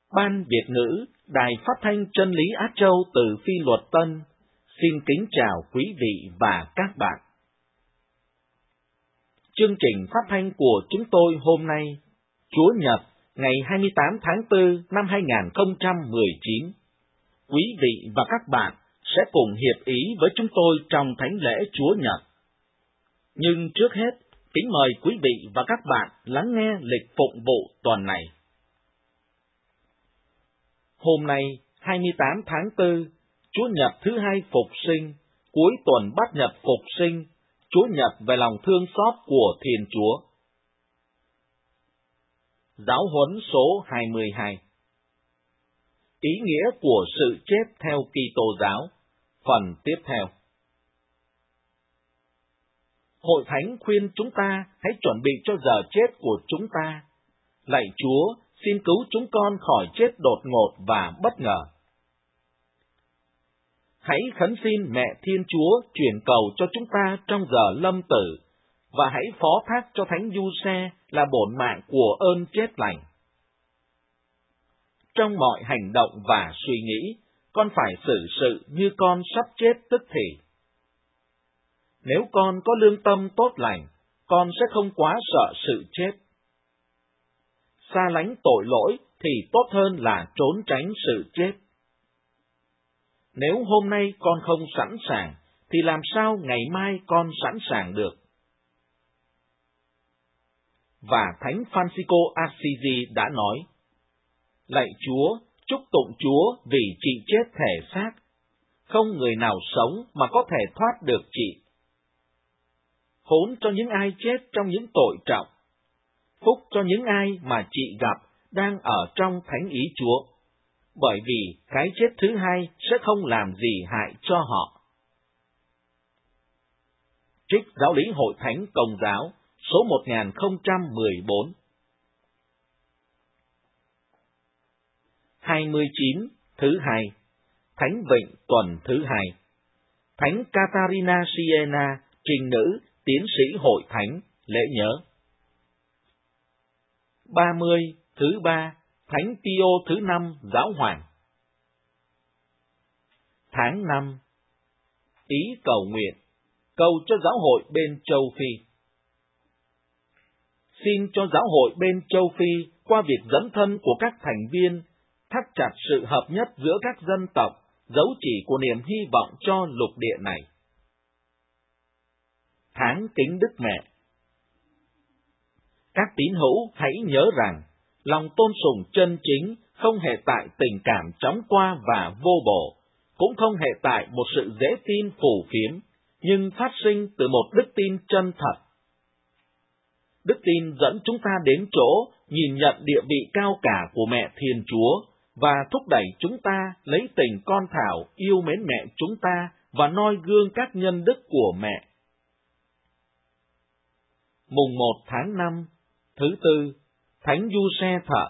Ban Việt ngữ, Đài Phát thanh Chân lý Á Châu từ Phi Luật Tân, xin kính chào quý vị và các bạn. Chương trình phát thanh của chúng tôi hôm nay, Chúa Nhật, ngày 28 tháng 4 năm 2019. Quý vị và các bạn sẽ cùng hiệp ý với chúng tôi trong thánh lễ Chúa Nhật. Nhưng trước hết, kính mời quý vị và các bạn lắng nghe lịch phụng vụ tuần này. Hôm nay, 28 tháng 4, Chúa Nhật thứ hai Phục Sinh, cuối tuần Bát Nhật Phục Sinh, Chúa Nhật về lòng thương xót của Thiên Chúa. Giáo huấn số 22. Ý nghĩa của sự chết theo Kitô giáo, phần tiếp theo. Hội Thánh khuyên chúng ta hãy chuẩn bị cho giờ chết của chúng ta. Lạy Chúa, xin cứu chúng con khỏi chết đột ngột và bất ngờ. Hãy khấn xin Mẹ Thiên Chúa truyền cầu cho chúng ta trong giờ lâm tử, và hãy phó thác cho Thánh Giuse là bổn mạng của ơn chết lành. Trong mọi hành động và suy nghĩ, con phải xử sự như con sắp chết tức thì. Nếu con có lương tâm tốt lành, con sẽ không quá sợ sự chết. Xa lánh tội lỗi thì tốt hơn là trốn tránh sự chết. Nếu hôm nay con không sẵn sàng, thì làm sao ngày mai con sẵn sàng được? Và Thánh Francisco Assisi đã nói, lạy Chúa, chúc tụng Chúa vì trị chết thể xác. Không người nào sống mà có thể thoát được trị. Khốn cho những ai chết trong những tội trọng. Phúc cho những ai mà chị gặp đang ở trong thánh ý Chúa, bởi vì cái chết thứ hai sẽ không làm gì hại cho họ. Trích Giáo lý Hội Thánh Công giáo, số 1014. 29. Thứ hai, Thánh Vịnh tuần thứ hai. Thánh Catarina Siena, trinh nữ, tiến sĩ Hội Thánh, lễ nhớ. 30. Thứ ba, Thánh Pio thứ 5, Giáo hoàng. Tháng 5. Ý cầu nguyện, cầu cho giáo hội bên châu Phi. Xin cho giáo hội bên châu Phi, qua việc dấn thân của các thành viên, thắt chặt sự hợp nhất giữa các dân tộc, dấu chỉ của niềm hy vọng cho lục địa này. Tháng kính Đức Mẹ. Các tín hữu hãy nhớ rằng, lòng tôn sùng chân chính không hề tại tình cảm chóng qua và vô bổ, cũng không hề tại một sự dễ tin phù phiếm, nhưng phát sinh từ một đức tin chân thật. Đức tin dẫn chúng ta đến chỗ nhìn nhận địa vị cao cả của Mẹ Thiên Chúa và thúc đẩy chúng ta lấy tình con thảo yêu mến mẹ chúng ta và noi gương các nhân đức của mẹ. Mùng 1 tháng 5, thứ tư, Thánh Giuse Thợ.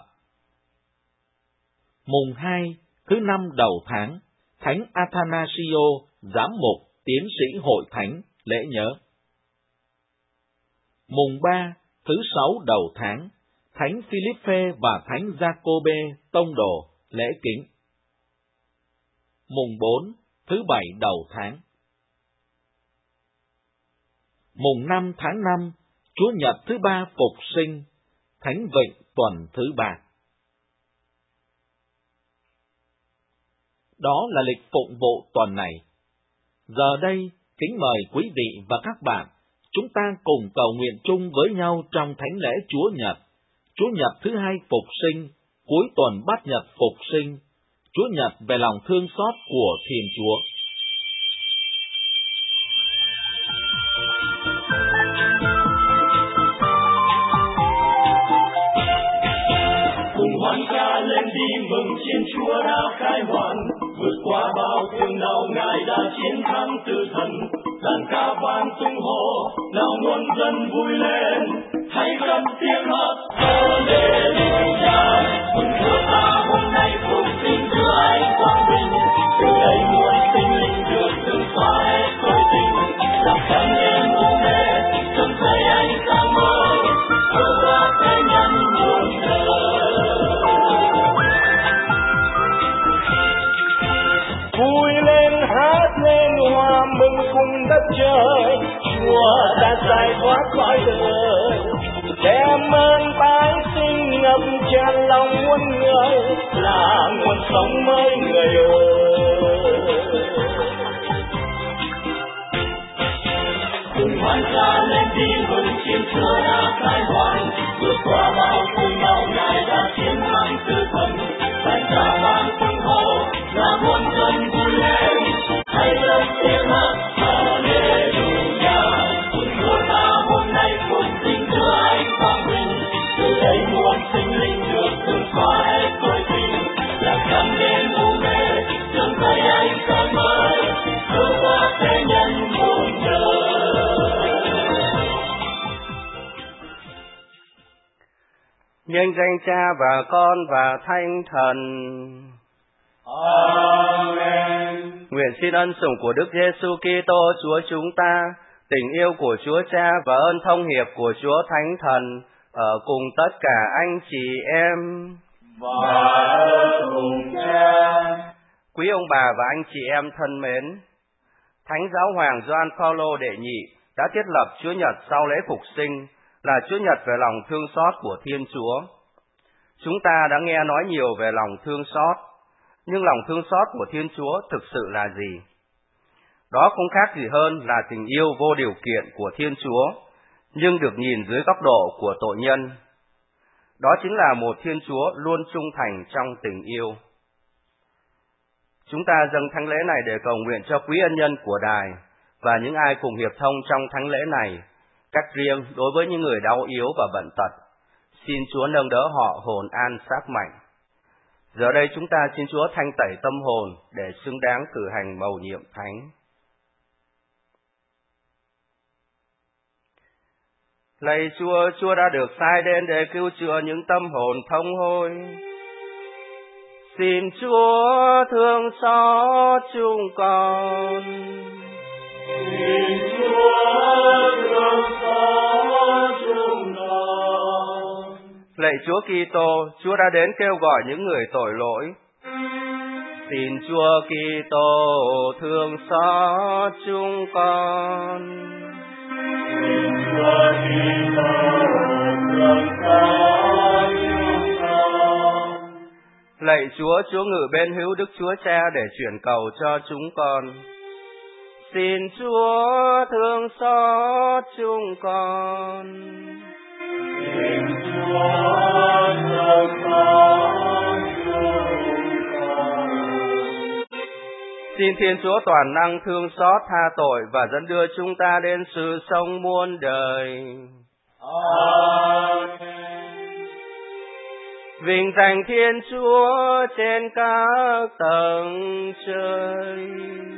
Mùng 2, thứ 5 đầu tháng, Thánh Athanasio, giám mục, tiến sĩ Hội Thánh, lễ nhớ. Mùng 3, thứ 6 đầu tháng, Thánh Philippe và Thánh Giacôbê, tông đồ, lễ kính. Mùng 4, thứ 7 đầu tháng. Mùng 5 tháng 5, Chúa Nhật thứ ba Phục Sinh, Thánh Vịnh tuần thứ 3. Đó là lịch phụng vụ tuần này. Giờ đây, kính mời quý vị và các bạn, chúng ta cùng cầu nguyện chung với nhau trong thánh lễ Chúa Nhật thứ hai Phục Sinh, cuối tuần Bát Nhật Phục Sinh, Chúa Nhật về lòng thương xót của Thiên Chúa. Cùng hoan ca lên đi mừng Thiên Chúa đã khai hoàn, vượt qua bao thương đau Ngài đã chiến thắng tử thần. Đàn ca vang tung hô, nào muôn dân vui lên, hãy cất tiếng hát Hallelujah. Mừng Chúa ta hôm nay phục sinh giữa ánh quang minh, từ đây muôn sinh linh được thương xóa hết tội tình. Làm sáng lên ung mê, trong thấy ánh sáng mới, cứu vớt thế nhân muôn đời. hát mãi đời, đem ơn tái sinh ngập tràn lòng muôn người, là nguồn sống mới người ơi. Cùng hoan ca lên đi mừng Thiên Chúa đã khai hoàn, vượt qua bao thương đau Ngài đã chiến thắng tử thần, tại ca vang tung hô là muôn dân vui lên, hãy lên tiếng hát Hallelujah. Cùng Chúa ta hôm nay cùng tình Chúa anh quang vinh, từ đây muôn sinh linh được thương xóa hết tội tình, là căn đêm u mê trường tay anh cơn mới, cứu qua thế nhân muôn đời. Nhân danh Cha và Con và Thánh Thần. Amen. Nguyện xin ân sủng của Đức Giêsu Kitô Chúa chúng ta, tình yêu của Chúa Cha và ơn thông hiệp của Chúa Thánh Thần ở cùng tất cả anh chị em. Và ở cùng Cha. Quý ông bà và anh chị em thân mến, Thánh Giáo Hoàng Gioan Phaolô đệ nhị đã thiết lập Chúa Nhật sau lễ Phục Sinh là Chúa Nhật về lòng thương xót của Thiên Chúa. Chúng ta đã nghe nói nhiều về lòng thương xót, nhưng lòng thương xót của Thiên Chúa thực sự là gì? Đó không khác gì hơn là tình yêu vô điều kiện của Thiên Chúa, nhưng được nhìn dưới góc độ của tội nhân. Đó chính là một Thiên Chúa luôn trung thành trong tình yêu. Chúng ta dâng thánh lễ này để cầu nguyện cho quý ân nhân của Đài và những ai cùng hiệp thông trong thánh lễ này, cách riêng đối với những người đau yếu và bệnh tật. Xin Chúa nâng đỡ họ hồn an xác mạnh. Giờ đây chúng ta xin Chúa thanh tẩy tâm hồn để xứng đáng cử hành mầu nhiệm thánh. Lạy Chúa, Chúa đã được sai đến để cứu chữa những tâm hồn thông hôi. Xin Chúa thương xót chúng con. Xin Chúa thương xót chúng con. Lạy Chúa Kitô, Chúa đã đến kêu gọi những người tội lỗi. Xin Chúa Kitô thương xót chúng con. Xin Chúa Kitô thương xót chúng con. Lạy Chúa, Chúa ngự bên hữu Đức Chúa Cha để chuyển cầu cho chúng con. Xin Chúa thương xót chúng con. Xin Chúa thương xót chúng con. Xin Thiên Chúa toàn năng thương xót tha tội và dẫn đưa chúng ta đến sự sống muôn đời. Amen. Vinh danh Thiên Chúa trên các tầng trời.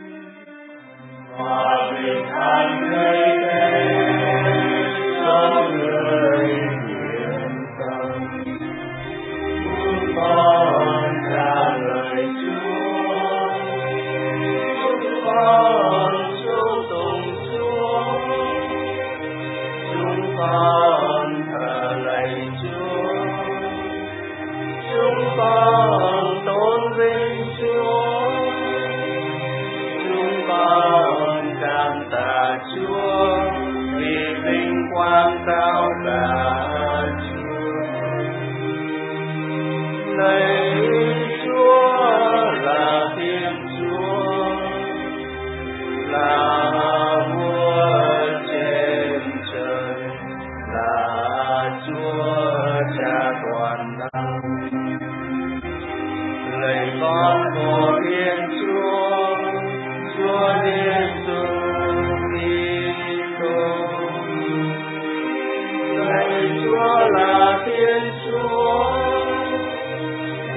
Hòa bình an nơi thế cho người hiền tâm. Chúng con ra lời Chúa, chúng con chúc tụng Chúa, chúng con thờ lạy Chúa, chúng con tôn vinh Chúa, chúng con cảm tạ Chúa vì vinh quang cao cả Chúa. Lạy Chúa là Thiên Chúa, là vua trên trời, là Chúa Cha toàn năng. Lạy con của Thiên Chúa, Chúa Giêsu Kitô. Lạy Chúa là Thiên Chúa,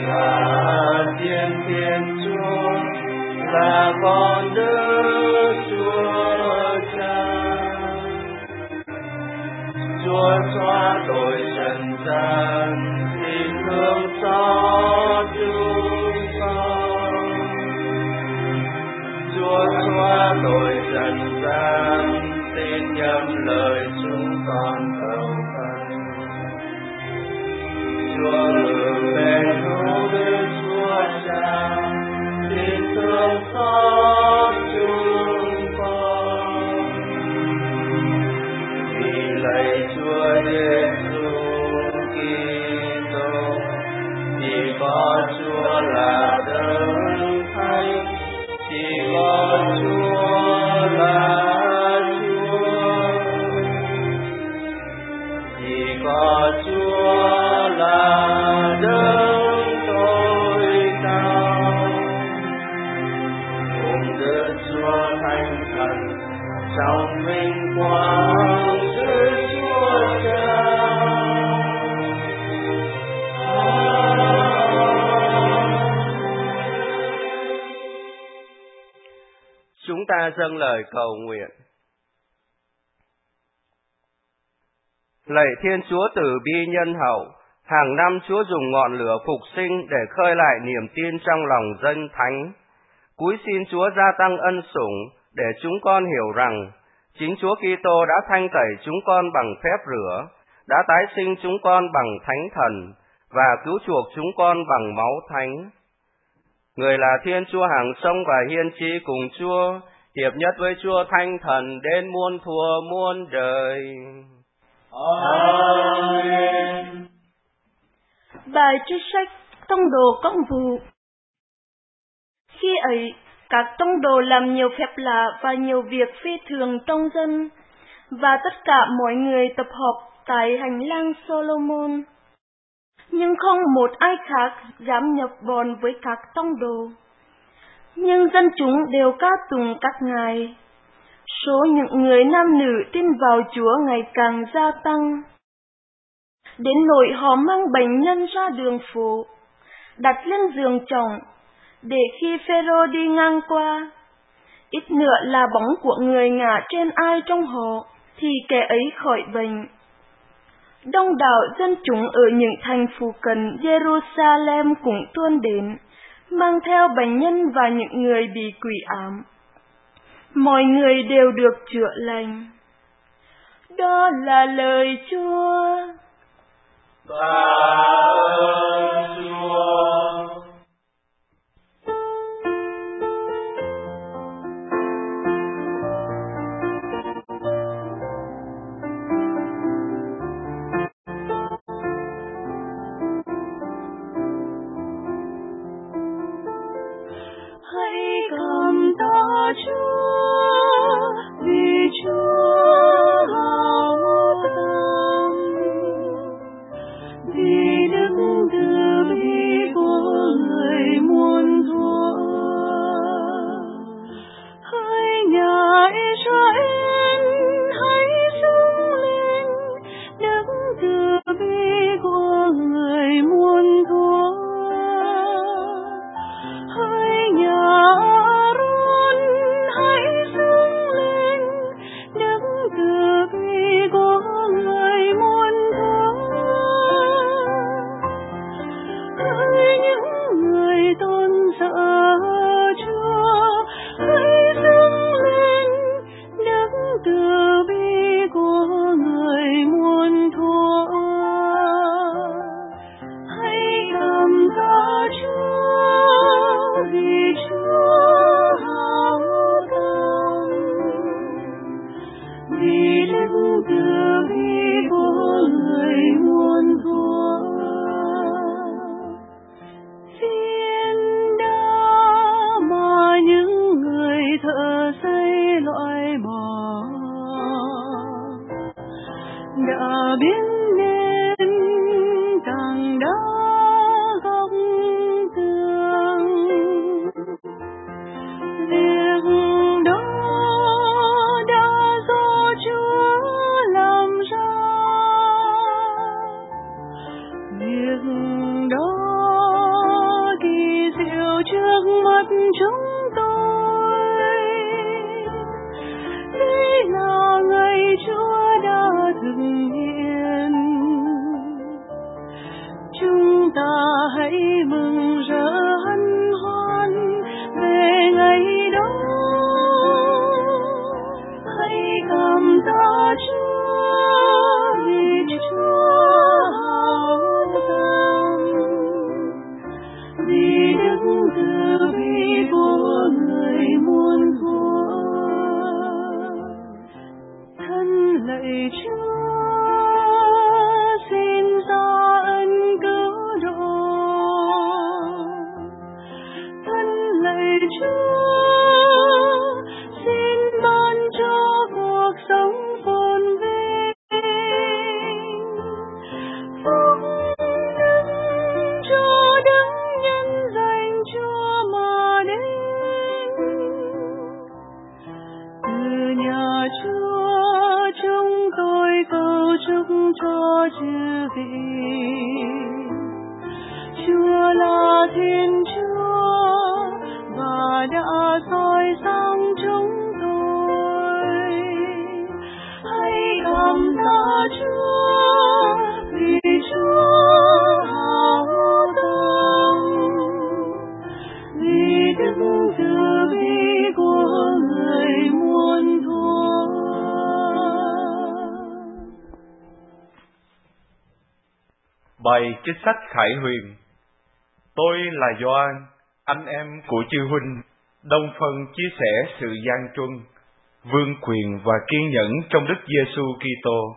ta dâng lời cầu nguyện. Lạy Thiên Chúa từ bi nhân hậu, hàng năm Chúa dùng ngọn lửa phục sinh để khơi lại niềm tin trong lòng dân thánh. Cúi xin Chúa gia tăng ân sủng để chúng con hiểu rằng chính Chúa Kitô đã thanh tẩy chúng con bằng phép rửa, đã tái sinh chúng con bằng Thánh Thần và cứu chuộc chúng con bằng máu Thánh. Người là Thiên Chúa hàng sống và hiên tri cùng Chúa, hiệp nhất với Chúa Thánh Thần đến muôn thuở muôn đời. Amen. Bài trích sách tông đồ công vụ. Khi ấy, các tông đồ làm nhiều phép lạ và nhiều việc phi thường trong dân, và tất cả mọi người tập hợp tại hành lang Solomon. Nhưng không một ai khác dám nhập bọn với các tông đồ. Nhưng dân chúng đều ca tụng các ngài. Số những người nam nữ tin vào Chúa ngày càng gia tăng. Đến nỗi họ mang bệnh nhân ra đường phố, đặt lên giường chồng, để khi Phêrô đi ngang qua, ít nữa là bóng của người ngã trên ai trong họ, thì kẻ ấy khỏi bệnh. Đông đảo dân chúng ở những thành phụ cận Jerusalem cũng tuôn đến, mang theo bệnh nhân và những người bị quỷ ám. Mọi người đều được chữa lành. Đó là lời Chúa. Tạ ơn Chúa. Hãy cảm tạ Chúa, vì Chúa hảo tâm, vì đức từ bi của người muôn thuở. Hỡi nhà Israel, hãy xưng lên đức từ bi của người muôn thuở. Hỡi nhà Aaron, hãy xưng lên đức từ bi của người muôn thuở. Hỡi những người tôn sợ Chúa, hãy xưng lên đức từ bi của người muôn thuở. Hãy cảm tạ Chúa, vì Chúa hảo tâm, vì đức từ bi của người muôn thuở. Phiền đã mà những người thợ xây loại bỏ, đã biến nên tảng đá góc tường. Việc đó đã do Chúa làm ra. Việc đó kỳ diệu trước mắt chúng tôi. Đây là ngày Chúa đã thực hiện. Chúng ta hãy mừng rỡ hân hoan về ngày đó. Hãy cảm tạ Chúa, vì Chúa hảo tâm, vì đức từ bi của người muôn thuở. Thân lạy Chúa, xin ra ân cứu độ. Thân lạy Chúa, xin ban cho cuộc sống phồn vinh. Phúc đức cho đấng nhân danh Chúa mà đến. Từ nhà Chúa chúng tôi cầu chúc cho chư vị. Chúa là Thiên Chúa và đã soi sáng chúng Bài trích sách Khải Huyền. Tôi là Gioan, anh em của chư huynh, đồng phần chia sẻ sự gian truân, vương quyền và kiên nhẫn trong Đức Giêsu Kitô.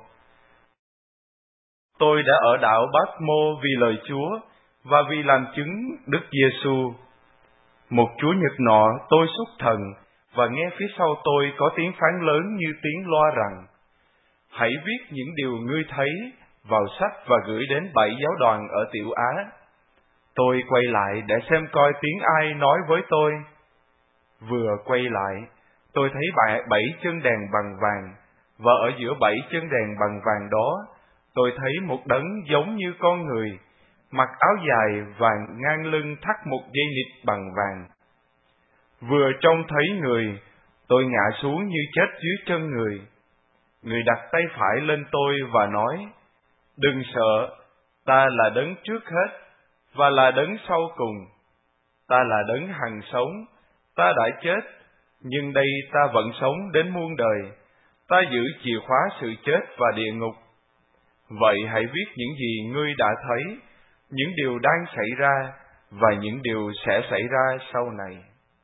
Tôi đã ở đảo Bát-mô vì lời Chúa và vì làm chứng Đức Giêsu. Một Chúa nhật nọ tôi xuất thần và nghe phía sau tôi có tiếng phán lớn như tiếng loa rằng: hãy viết những điều ngươi thấy vào sách và gửi đến 7 giáo đoàn ở Tiểu Á. Tôi quay lại để xem coi tiếng ai nói với tôi. Vừa quay lại, tôi thấy 7 chân đèn bằng vàng, và ở giữa 7 chân đèn bằng vàng đó, tôi thấy một đấng giống như con người, mặc áo dài và ngang lưng thắt một dây nịt bằng vàng. Vừa trông thấy người, tôi ngã xuống như chết dưới chân người. Người đặt tay phải lên tôi và nói: đừng sợ, ta là đấng trước hết và là đấng sau cùng. Ta là đấng hằng sống, ta đã chết, nhưng đây ta vẫn sống đến muôn đời. Ta giữ chìa khóa sự chết và địa ngục. Vậy hãy viết những gì ngươi đã thấy, những điều đang xảy ra và những điều sẽ xảy ra sau này.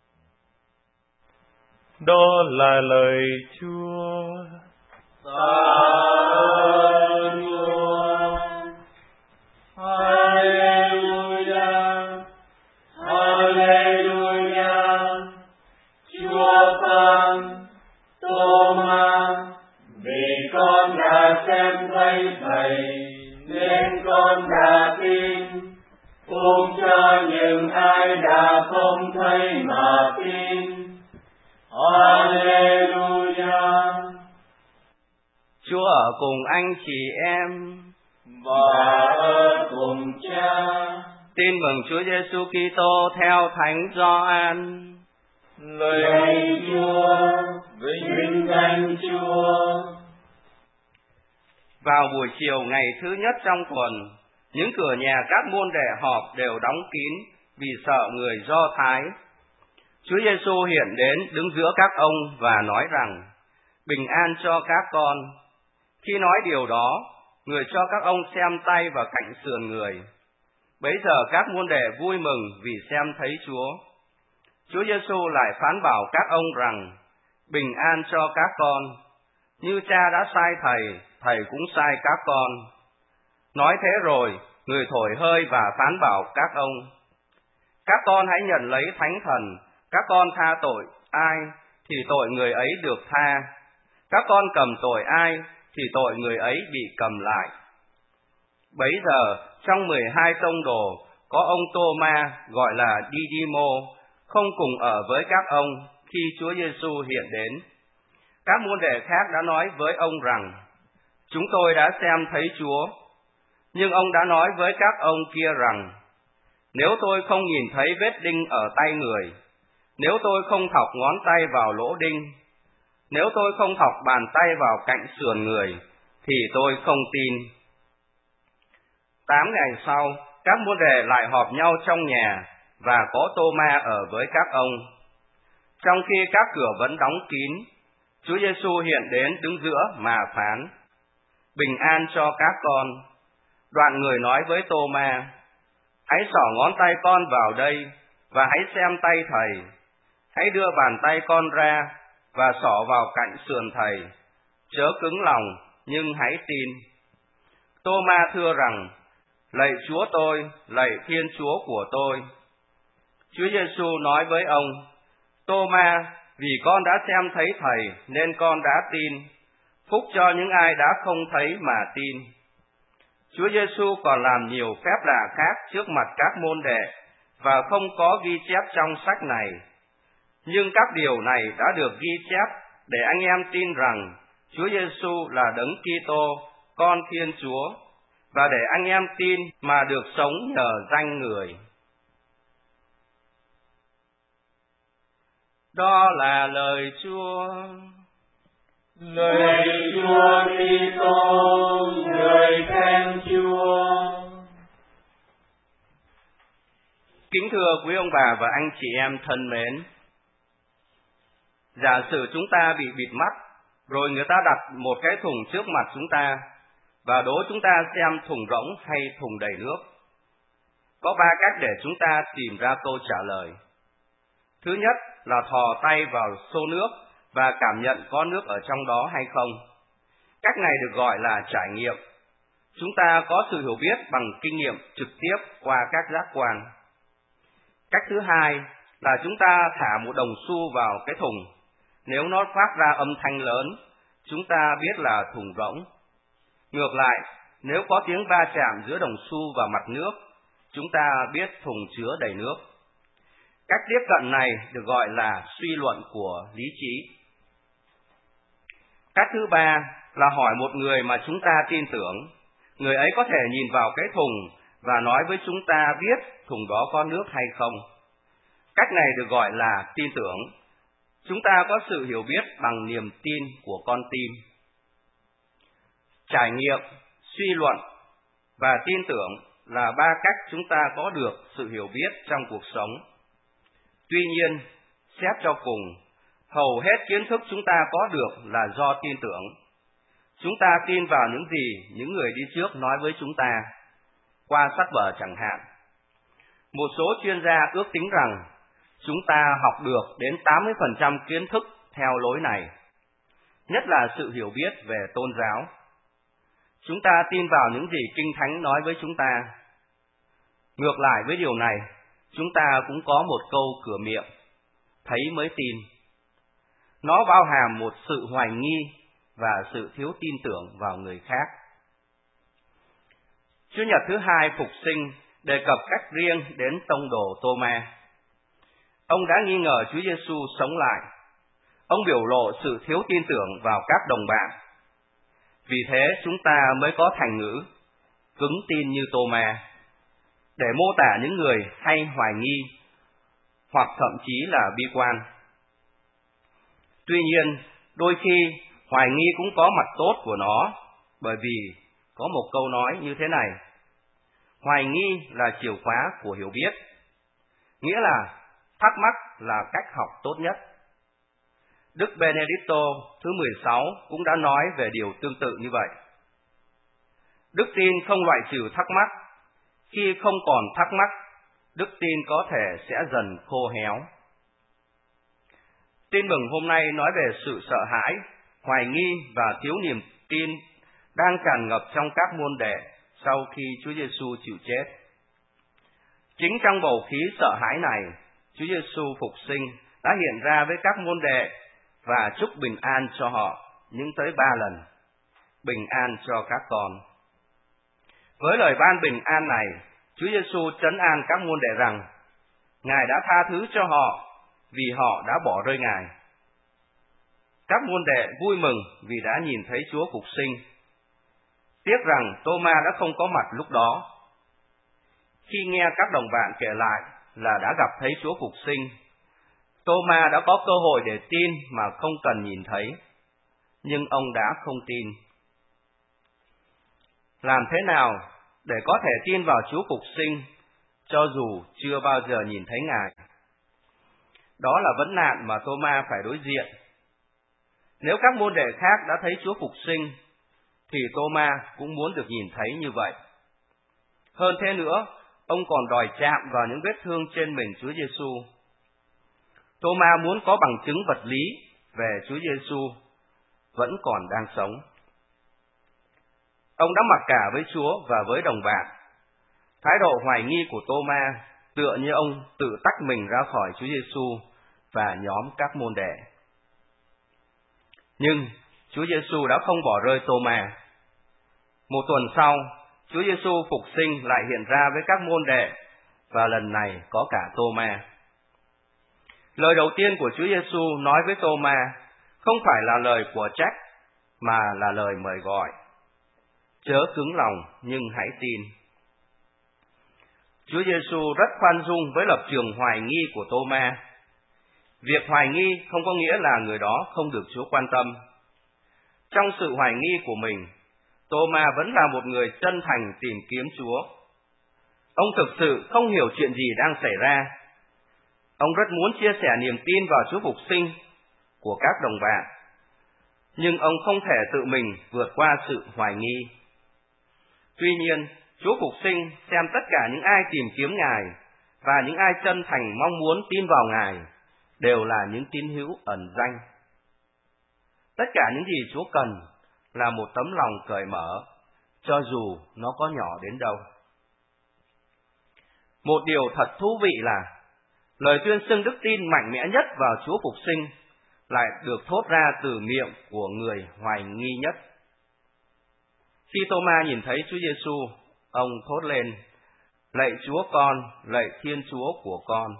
Đó là lời Chúa. Ơn Chúa. Hallelujah. Hallelujah. Chúa phán: Tô-ma, vì con đã xem thấy Thầy nên con đã tin. Phúc cho những ai đã không thấy mà tin. Hallelujah. Chúa ở cùng anh chị em và ở cùng Cha. Tin mừng Chúa Giêsu Kitô theo Thánh Gioan. Lạy Chúa, vinh danh Chúa. Vào buổi chiều ngày thứ nhất trong tuần, những cửa nhà các môn đệ họp đều đóng kín vì sợ người Do Thái. Chúa Giêsu hiện đến đứng giữa các ông và nói rằng: bình an cho các con. Khi nói điều đó, người cho các ông xem tay và cạnh sườn người. Bấy giờ các môn đệ vui mừng vì xem thấy Chúa. Chúa Giêsu lại phán bảo các ông rằng: bình an cho các con. Như Cha đã sai Thầy, Thầy cũng sai các con. Nói thế rồi, người thổi hơi và phán bảo các ông: các con hãy nhận lấy Thánh Thần. Các con tha tội ai thì tội người ấy được tha. Các con cầm tội ai thì tội người ấy bị cầm lại. Bấy giờ trong 12 tông đồ có ông Tô-ma gọi là Đi-đi-mô không cùng ở với các ông khi Chúa Giêsu hiện đến. Các môn đệ khác đã nói với ông rằng: chúng tôi đã xem thấy Chúa. Nhưng ông đã nói với các ông kia rằng: nếu tôi không nhìn thấy vết đinh ở tay người, nếu tôi không thọc ngón tay vào lỗ đinh, nếu tôi không thọc bàn tay vào cạnh sườn người, thì tôi không tin. 8 ngày sau, các môn đệ lại họp nhau trong nhà và có Tô-ma ở với các ông. Trong khi các cửa vẫn đóng kín, Chúa Giêsu hiện đến đứng giữa mà phán: bình an cho các con. Đoạn người nói với Tô-ma: hãy xỏ ngón tay con vào đây và hãy xem tay Thầy. Hãy đưa bàn tay con ra và xỏ vào cạnh sườn Thầy. Chớ cứng lòng, nhưng hãy tin. Tô-ma thưa rằng: lạy Chúa tôi, lạy Thiên Chúa của tôi. Chúa Giêsu nói với ông: Tô-ma, vì con đã xem thấy Thầy nên con đã tin. Phúc cho những ai đã không thấy mà tin. Chúa Giêsu còn làm nhiều phép lạ khác trước mặt các môn đệ và không có ghi chép trong sách này. Nhưng các điều này đã được ghi chép để anh em tin rằng Chúa Giêsu là Đấng Kitô, Con Thiên Chúa, và để anh em tin mà được sống nhờ danh Người. Đó là lời Chúa. Lạy Chúa Kitô, người khen Chúa. Kính thưa quý ông bà và anh chị em thân mến, giả sử chúng ta bị bịt mắt, rồi người ta đặt một cái thùng trước mặt chúng ta, và đố chúng ta xem thùng rỗng hay thùng đầy nước. Có 3 cách để chúng ta tìm ra câu trả lời. Thứ nhất là thò tay vào xô nước và cảm nhận có nước ở trong đó hay không. Cách này được gọi là trải nghiệm. Chúng ta có sự hiểu biết bằng kinh nghiệm trực tiếp qua các giác quan. Cách thứ hai là chúng ta thả một đồng xu vào cái thùng. Nếu nó phát ra âm thanh lớn, chúng ta biết là thùng rỗng. Ngược lại, nếu có tiếng va chạm giữa đồng xu và mặt nước, chúng ta biết thùng chứa đầy nước. Cách tiếp cận này được gọi là suy luận của lý trí. Cách thứ ba là hỏi một người mà chúng ta tin tưởng. Người ấy có thể nhìn vào cái thùng và nói với chúng ta biết thùng đó có nước hay không. Cách này được gọi là tin tưởng. Chúng ta có sự hiểu biết bằng niềm tin của con tim. Trải nghiệm, suy luận và tin tưởng là 3 cách chúng ta có được sự hiểu biết trong cuộc sống. Tuy nhiên, xét cho cùng, hầu hết kiến thức chúng ta có được là do tin tưởng. Chúng ta tin vào những gì những người đi trước nói với chúng ta, qua sách vở chẳng hạn. Một số chuyên gia ước tính rằng chúng ta học được đến 80% kiến thức theo lối này, nhất là sự hiểu biết về tôn giáo. Chúng ta tin vào những gì Kinh Thánh nói với chúng ta. Ngược lại với điều này, chúng ta cũng có một câu cửa miệng, thấy mới tin. Nó bao hàm một sự hoài nghi và sự thiếu tin tưởng vào người khác. Chủ nhật thứ 2 phục sinh đề cập cách riêng đến tông đồ Tô-ma. Ông đã nghi ngờ Chúa Giêsu sống lại. Ông biểu lộ sự thiếu tin tưởng vào các đồng bạn. Vì thế chúng ta mới có thành ngữ cứng tin như Tô-ma, để mô tả những người hay hoài nghi hoặc thậm chí là bi quan. Tuy nhiên, đôi khi hoài nghi cũng có mặt tốt của nó, bởi vì có một câu nói như thế này: hoài nghi là chìa khóa của hiểu biết, nghĩa là thắc mắc là cách học tốt nhất. Đức Benedicto thứ 16 cũng đã nói về điều tương tự như vậy. Đức tin không loại trừ thắc mắc. Khi không còn thắc mắc, đức tin có thể sẽ dần khô héo. Tin mừng hôm nay nói về sự sợ hãi, hoài nghi và thiếu niềm tin đang tràn ngập trong các môn đệ sau khi Chúa Giêsu chịu chết. Chính trong bầu khí sợ hãi này, Chúa Giêsu phục sinh đã hiện ra với các môn đệ và chúc bình an cho họ những tới 3 lần. Bình an cho các con. Với lời ban bình an này, Chúa Giêsu trấn an các môn đệ rằng Ngài đã tha thứ cho họ vì họ đã bỏ rơi Ngài. Các môn đệ vui mừng vì đã nhìn thấy Chúa phục sinh. Tiếc rằng Tô-ma đã không có mặt lúc đó. Khi nghe các đồng bạn kể lại là đã gặp thấy Chúa phục sinh, Tô-ma đã có cơ hội để tin mà không cần nhìn thấy, nhưng ông đã không tin. Làm thế nào để có thể tin vào Chúa phục sinh cho dù chưa bao giờ nhìn thấy Ngài? Đó là vấn nạn mà Tô-ma phải đối diện. Nếu các môn đệ khác đã thấy Chúa phục sinh, thì Tô-ma cũng muốn được nhìn thấy như vậy. Hơn thế nữa, ông còn đòi chạm vào những vết thương trên mình Chúa Giêsu. Tô-ma muốn có bằng chứng vật lý về Chúa Giêsu vẫn còn đang sống. Ông đã mặc cả với Chúa và với đồng bạn. Thái độ hoài nghi của Tô-ma tựa như ông tự tách mình ra khỏi Chúa Giêsu và nhóm các môn đệ. Nhưng Chúa Giêsu đã không bỏ rơi Tô-ma. Một tuần sau, Chúa Giêsu phục sinh lại hiện ra với các môn đệ, và lần này có cả Tô-ma. Lời đầu tiên của Chúa Giêsu nói với Tô-ma không phải là lời của trách, mà là lời mời gọi. Chớ cứng lòng, nhưng hãy tin. Chúa Giêsu rất khoan dung với lập trường hoài nghi của Tô-ma. Việc hoài nghi không có nghĩa là người đó không được Chúa quan tâm. Trong sự hoài nghi của mình, Tô-ma vẫn là một người chân thành tìm kiếm Chúa. Ông thực sự không hiểu chuyện gì đang xảy ra. Ông rất muốn chia sẻ niềm tin vào Chúa phục sinh của các đồng bạn, nhưng ông không thể tự mình vượt qua sự hoài nghi. Tuy nhiên, Chúa Phục Sinh xem tất cả những ai tìm kiếm Ngài và những ai chân thành mong muốn tin vào Ngài đều là những tín hữu ẩn danh. Tất cả những gì Chúa cần là một tấm lòng cởi mở, cho dù nó có nhỏ đến đâu. Một điều thật thú vị là lời tuyên xưng đức tin mạnh mẽ nhất vào Chúa Phục Sinh lại được thốt ra từ miệng của người hoài nghi nhất. Khi Tô-ma nhìn thấy Chúa Giêsu, ông thốt lên: "Lạy Chúa con, lạy Thiên Chúa của con."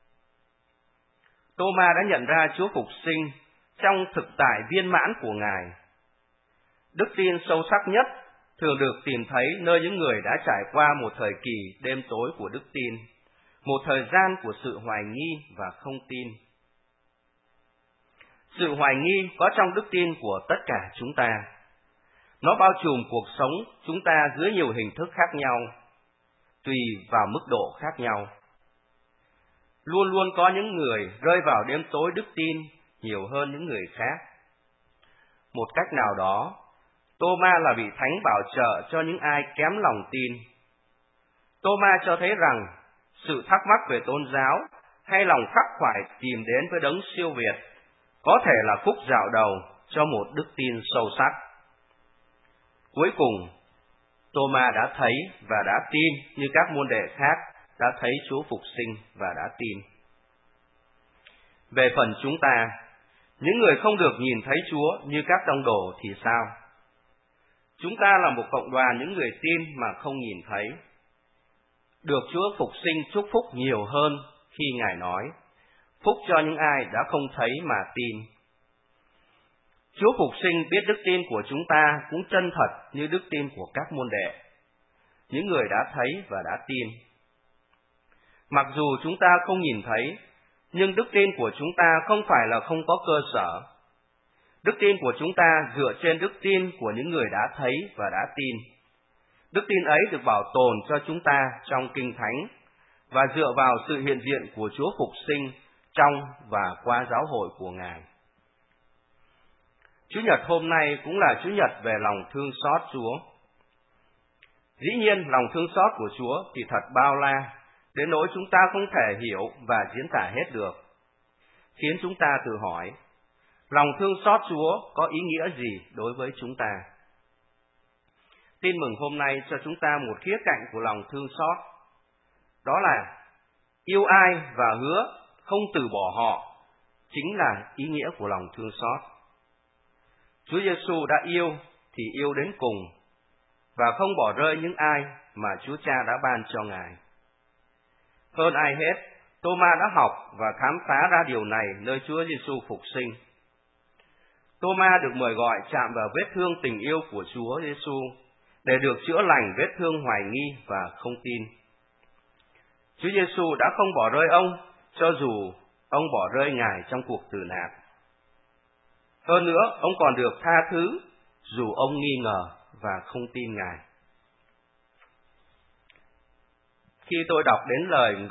Tô-ma đã nhận ra Chúa Phục Sinh trong thực tại viên mãn của Ngài. Đức tin sâu sắc nhất thường được tìm thấy nơi những người đã trải qua một thời kỳ đêm tối của đức tin, một thời gian của sự hoài nghi và không tin. Sự hoài nghi có trong đức tin của tất cả chúng ta. Nó bao trùm cuộc sống chúng ta dưới nhiều hình thức khác nhau, tùy vào mức độ khác nhau. Luôn luôn có những người rơi vào đêm tối đức tin nhiều hơn những người khác. Một cách nào đó, Tô-ma là vị thánh bảo trợ cho những ai kém lòng tin. Tô-ma cho thấy rằng sự thắc mắc về tôn giáo hay lòng khắc khoải tìm đến với đấng siêu việt có thể là khúc dạo đầu cho một đức tin sâu sắc. Cuối cùng, Tô-ma đã thấy và đã tin như các môn đệ khác đã thấy Chúa Phục Sinh và đã tin. Về phần chúng ta, những người không được nhìn thấy Chúa như các tông đồ thì sao? Chúng ta là một cộng đoàn những người tin mà không nhìn thấy. Được Chúa Phục Sinh chúc phúc nhiều hơn khi Ngài nói: "Phúc cho những ai đã không thấy mà tin." Chúa Phục Sinh biết đức tin của chúng ta cũng chân thật như đức tin của các môn đệ, những người đã thấy và đã tin. Mặc dù chúng ta không nhìn thấy, nhưng đức tin của chúng ta không phải là không có cơ sở. Đức tin của chúng ta dựa trên đức tin của những người đã thấy và đã tin. Đức tin ấy được bảo tồn cho chúng ta trong Kinh Thánh và dựa vào sự hiện diện của Chúa Phục Sinh trong và qua giáo hội của Ngài. Chủ nhật hôm nay cũng là Chủ nhật về lòng thương xót Chúa. Dĩ nhiên, lòng thương xót của Chúa thì thật bao la, đến nỗi chúng ta không thể hiểu và diễn tả hết được, khiến chúng ta tự hỏi, lòng thương xót Chúa có ý nghĩa gì đối với chúng ta? Tin mừng hôm nay cho chúng ta một khía cạnh của lòng thương xót, đó là yêu ai và hứa không từ bỏ họ, chính là ý nghĩa của lòng thương xót. Chúa Giêsu đã yêu thì yêu đến cùng, và không bỏ rơi những ai mà Chúa Cha đã ban cho Ngài. Hơn ai hết, Tô-ma đã học và khám phá ra điều này nơi Chúa Giêsu Phục Sinh. Tô-ma được mời gọi chạm vào vết thương tình yêu của Chúa Giêsu để được chữa lành vết thương hoài nghi và không tin. Chúa Giêsu đã không bỏ rơi ông, cho dù ông bỏ rơi Ngài trong cuộc tử nạn. Hơn nữa, ông còn được tha thứ dù ông nghi ngờ và không tin Ngài. Khi tôi đọc đến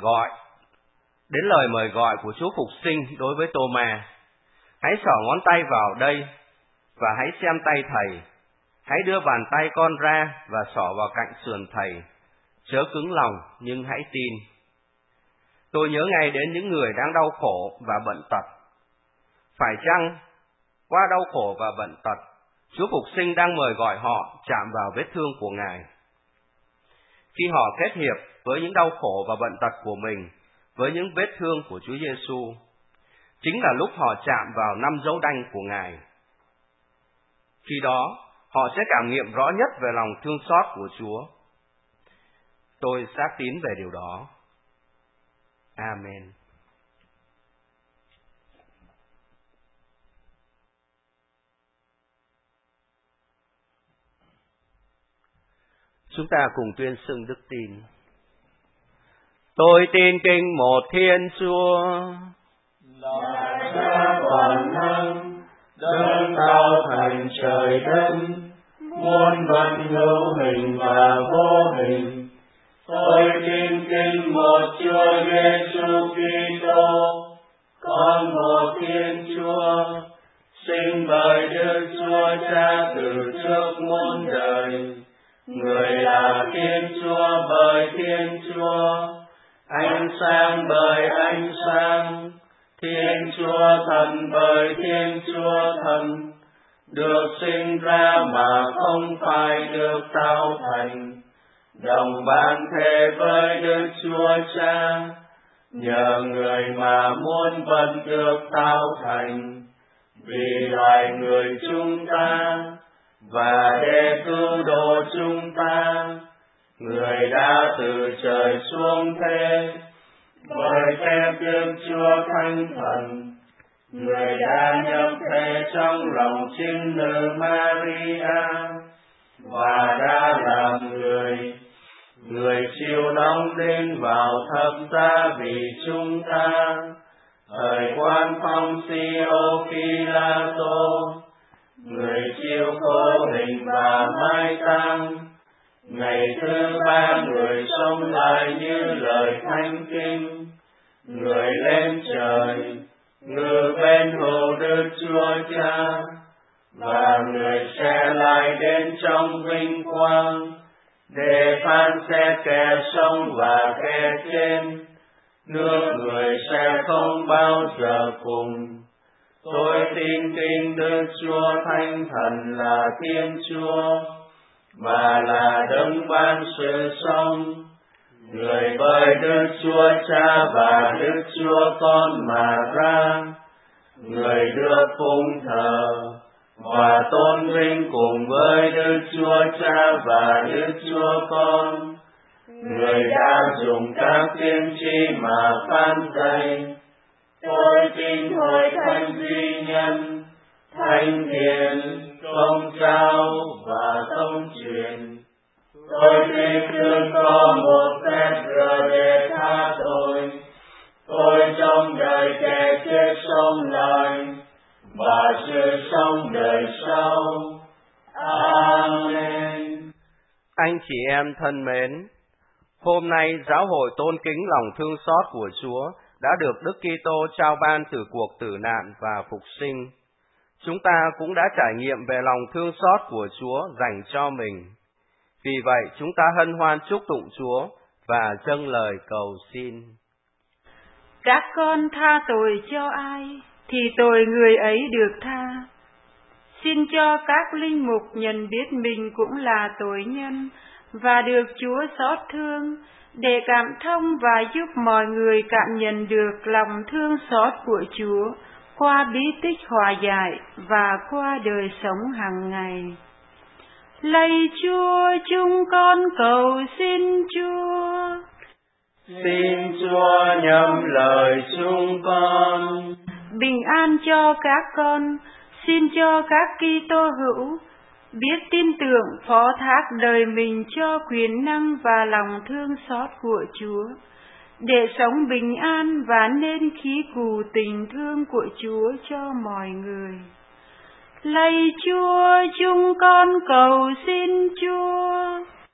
lời mời gọi của Chúa Phục Sinh đối với Tô-ma, hãy xỏ ngón tay vào đây và hãy xem tay thầy. Hãy đưa bàn tay con ra và xỏ vào cạnh sườn thầy. Chớ cứng lòng nhưng hãy tin. Tôi nhớ ngay đến những người đang đau khổ và bệnh tật. Phải chăng qua đau khổ và bệnh tật, Chúa Phục Sinh đang mời gọi họ chạm vào vết thương của Ngài? Khi họ kết hiệp với những đau khổ và bệnh tật của mình, với những vết thương của Chúa Giêsu, chính là lúc họ chạm vào 5 dấu đanh của Ngài. Khi đó, họ sẽ cảm nghiệm rõ nhất về lòng thương xót của Chúa. Tôi xác tín về điều đó. Amen. Chúng ta cùng tuyên xưng đức tin. Tôi tin kinh một Thiên Chúa, Là Cha toàn năng, đấng tạo thành trời đất, muôn vật hữu hình và vô hình. Tôi tin kinh một Chúa Giêsu Kitô, con một Thiên Chúa, sinh bởi Đức Chúa Cha từ trước muôn đời, Người là Thiên Chúa bởi Thiên Chúa, ánh sáng bởi ánh sáng, Thiên Chúa Thần bởi Thiên Chúa Thần, được sinh ra mà không phải được tạo thành, đồng ban thể với Đức Chúa Cha, nhờ người mà muôn vật được tạo thành, vì loài người chúng ta, và để cứu độ chúng ta, người đã từ trời xuống thế, bởi phép Đức Chúa Thánh Thần, người đã nhập thể trong lòng chính nữ Maria, và đã làm người, người chịu đóng đinh vào thập giá vì chúng ta, thời quan phong Phi-ô Phi-la-tô, người chịu khổ hình và mai táng, ngày thứ ba người sống lại như lời thánh kinh, người lên trời, ngự bên hữu Đức Chúa Cha, và người sẽ lại đến trong vinh quang, để phán xét kẻ sống và kẻ chết, nước người sẽ không bao giờ cùng. Tôi tin kính Đức Chúa Thánh Thần là Thiên Chúa, mà là đấng ban sự sống, người bởi Đức Chúa Cha và Đức Chúa Con mà ra, người được phụng thờ và tôn vinh cùng với Đức Chúa Cha và Đức Chúa Con, người đã dùng các tiên tri mà phán dạy. Tôi tin Hội Thánh duy nhân, thánh thiện, công giáo và công truyền. Tôi tin Đức có một phép rửa để tha tội. Tôi trông đợi kẻ chết sống lại và sự sống đời sau. Amen. Anh chị em thân mến, hôm nay giáo hội tôn kính lòng thương xót của Chúa đã được Đức Kitô trao ban từ cuộc tử nạn và phục sinh. Chúng ta cũng đã trải nghiệm về lòng thương xót của Chúa dành cho mình. Vì vậy, chúng ta hân hoan chúc tụng Chúa và dâng lời cầu xin. Các con tha tội cho ai, thì tội người ấy được tha. Xin cho các linh mục nhận biết mình cũng là tội nhân và được Chúa xót thương, để cảm thông và giúp mọi người cảm nhận được lòng thương xót của Chúa qua bí tích hòa giải và qua đời sống hàng ngày. Lạy Chúa, chúng con cầu xin Chúa. Xin Chúa nhậm lời chúng con. Bình an cho các con, xin cho các Kitô hữu biết tin tưởng phó thác đời mình cho quyền năng và lòng thương xót của Chúa, để sống bình an và nên khí cù tình thương của Chúa cho mọi người. Lạy Chúa, chúng con cầu xin Chúa.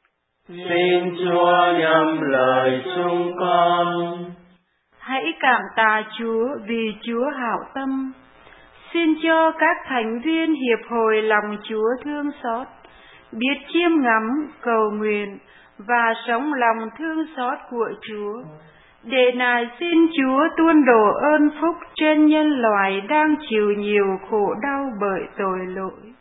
Xin Chúa nhậm lời chúng con. Hãy cảm tạ Chúa vì Chúa hảo tâm. Xin cho các thành viên Hiệp hội Lòng Chúa thương xót biết chiêm ngắm, cầu nguyện và sống lòng thương xót của Chúa, để nài xin Chúa tuôn đổ ơn phúc trên nhân loại đang chịu nhiều khổ đau bởi tội lỗi.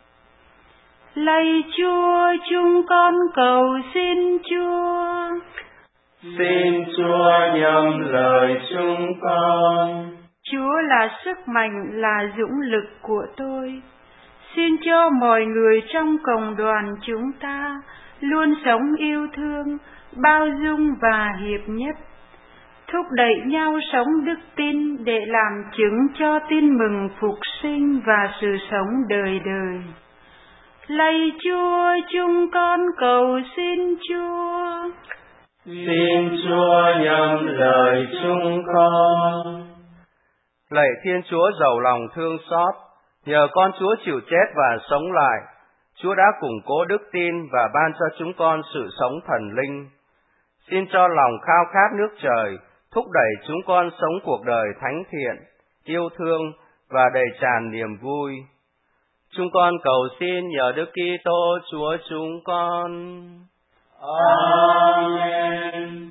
Lạy Chúa, chúng con cầu xin Chúa. Xin Chúa nhậm lời chúng con. Chúa là sức mạnh, là dũng lực của tôi. Xin cho mọi người trong cộng đoàn chúng ta luôn sống yêu thương, bao dung và hiệp nhất, thúc đẩy nhau sống đức tin để làm chứng cho tin mừng phục sinh và sự sống đời đời. Lạy Chúa, chúng con cầu xin Chúa. Xin Chúa nhậm lời chúng con. Lạy Thiên Chúa giàu lòng thương xót, nhờ con Chúa chịu chết và sống lại, Chúa đã củng cố đức tin và ban cho chúng con sự sống thần linh. Xin cho lòng khao khát nước trời thúc đẩy chúng con sống cuộc đời thánh thiện, yêu thương và đầy tràn niềm vui. Chúng con cầu xin nhờ Đức Kitô Chúa chúng con. Amen.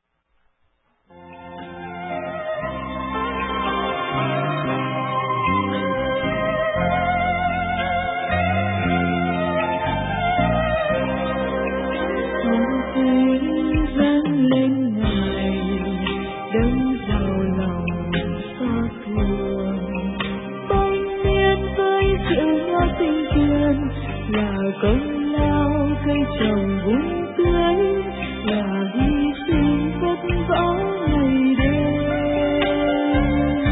Công lao cây trồng vui tươi là hy sinh vất vả ngày đêm.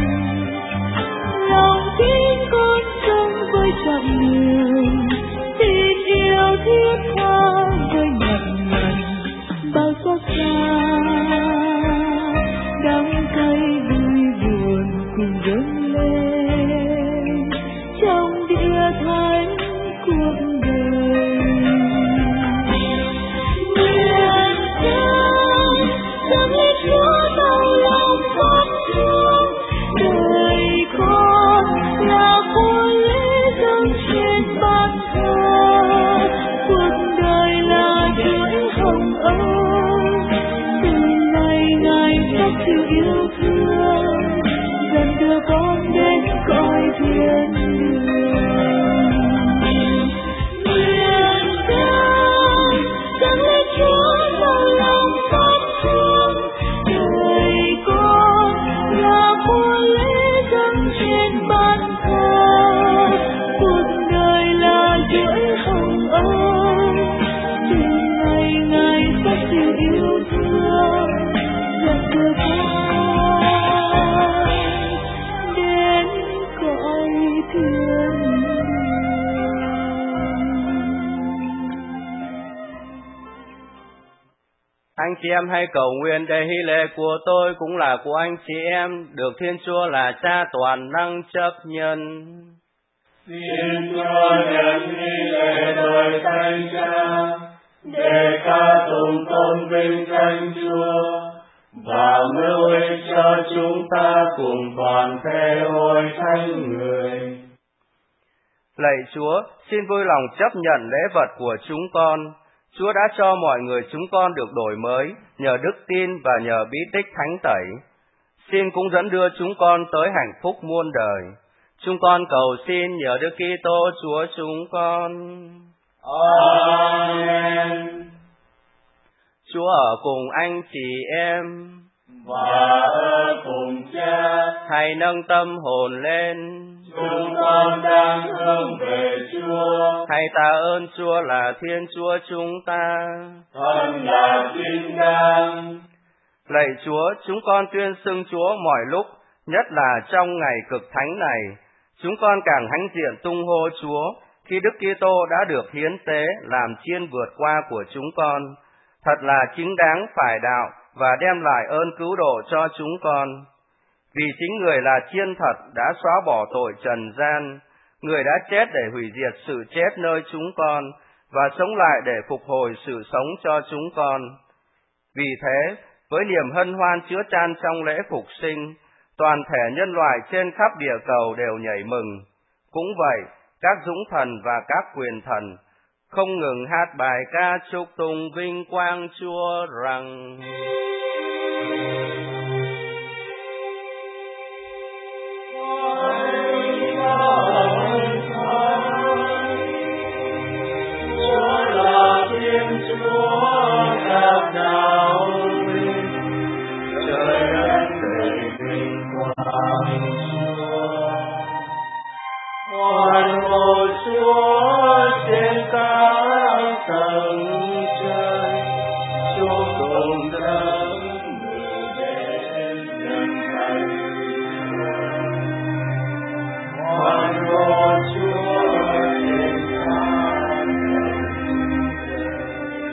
Lòng tin con sống với chặng đường, tin yêu thiết tha với ngần ngần bao xót xa. Đắng cay vui buồn cùng dâng lên trong địa thánh cuộc Anh chị em hãy cầu nguyện để hy lễ của tôi cũng là của anh chị em, được Thiên Chúa là Cha toàn năng chấp nhận. Thiên Chúa nhận hy lễ đời Thánh Cha, để ca tụng tôn vinh Thánh Chúa, và mưu ích cho chúng ta cùng toàn thể hội thánh người. Lạy Chúa, xin vui lòng chấp nhận lễ vật của chúng con. Chúa đã cho mọi người chúng con được đổi mới nhờ đức tin và nhờ bí tích thánh tẩy. Xin cũng dẫn đưa chúng con tới hạnh phúc muôn đời. Chúng con cầu xin nhờ Đức Kitô Chúa chúng con. Amen. Chúa ở cùng anh chị em và ở cùng Cha. Hãy nâng tâm hồn lên. Chúng con đang hướng về Chúa. Hãy tạ ơn Chúa là Thiên Chúa chúng ta. Thần là chính đáng. Lạy Chúa, chúng con tuyên xưng Chúa mọi lúc, nhất là trong ngày cực thánh này. Chúng con càng hãnh diện tung hô Chúa khi Đức Kitô đã được hiến tế làm chiên vượt qua của chúng con. Thật là chính đáng phải đạo và đem lại ơn cứu độ cho chúng con. Vì chính người là chiên thật đã xóa bỏ tội trần gian, người đã chết để hủy diệt sự chết nơi chúng con và sống lại để phục hồi sự sống cho chúng con. Vì thế, với niềm hân hoan chứa chan trong lễ phục sinh, toàn thể nhân loại trên khắp địa cầu đều nhảy mừng. Cũng vậy, các dũng thần và các quyền thần không ngừng hát bài ca chúc tụng vinh quang Chúa rằng: Chúa là Thiên Chúa các đạo linh, trời đất đầy vinh quang Chúa. Hoan hô Chúa trên các tầng trời, chúc tụng đấng người đến nhân thành. Hoan hô Chúa trên các tầng trời.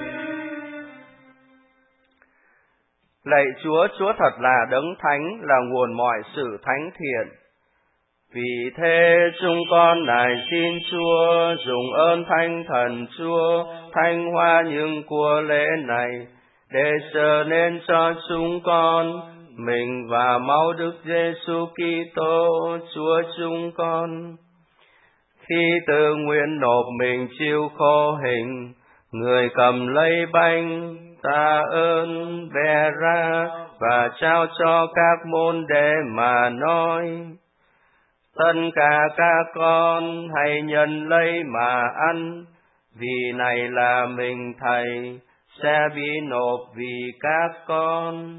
Lạy Chúa, Chúa thật là đấng thánh, là nguồn mọi sự thánh thiện. Vì thế chúng con nài xin Chúa dùng ơn Thánh Thần Chúa thanh hoa những của lễ này để trở nên cho chúng con mình và máu Đức Giêsu Kitô Chúa chúng con. khi tự nguyện nộp mình chịu khổ hình, người cầm lấy bánh tạ ơn bẻ ra và trao cho các môn đệ mà nói: tất cả các con hãy nhận lấy mà ăn, vì này là mình Thầy sẽ bị nộp vì các con.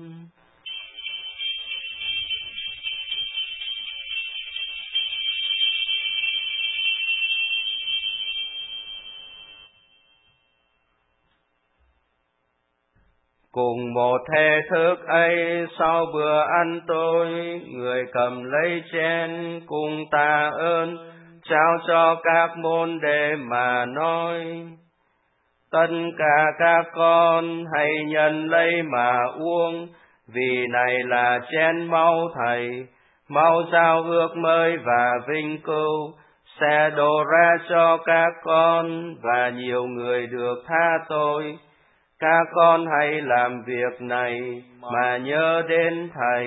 Cùng một thể thức ấy, sau bữa ăn tối, người cầm lấy chén cùng tạ ơn, trao cho các môn đệ mà nói: tất cả các con hãy nhận lấy mà uống, vì này là chén máu Thầy, máu giao ước mới và vinh cưu, sẽ đổ ra cho các con và nhiều người được tha tội. Các con hãy làm việc này mà nhớ đến Thầy.